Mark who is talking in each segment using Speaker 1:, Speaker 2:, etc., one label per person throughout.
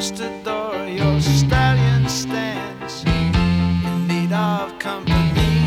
Speaker 1: conquistador, your stallion stands in need of company.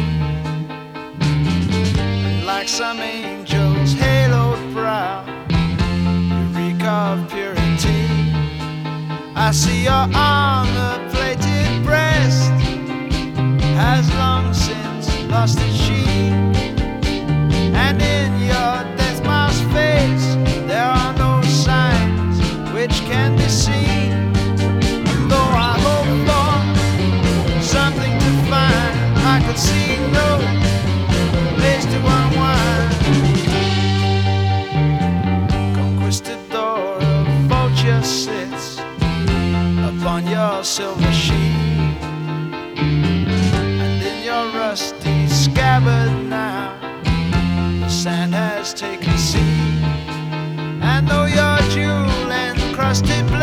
Speaker 1: And like some angel's haloed brow, you reek of purity. I see your armor-plated breast has long since lost its sheen, and in your death mask face there are no signs which can be seen. And though I hope for something to find, I could see no place to unwind. Conquistador, a vulture sits upon your silver sheet, and in your rusty scabbard now the sand has taken seed. And though your jewel encrusted